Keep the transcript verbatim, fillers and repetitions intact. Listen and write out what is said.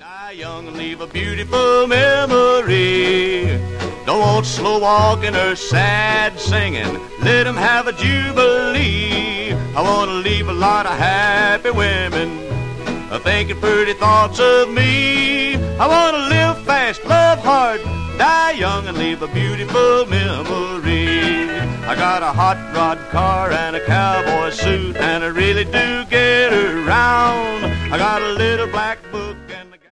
Die young and leave a beautiful memory. Don't want slow walking or sad singing. Let them have a jubilee. I want to leave a lot of happy women thinking pretty thoughts of me. I want to live fast, love hard, die young and leave a beautiful memory. I got a hot rod car and a cowboy suit, and I really do get around. I got a little black book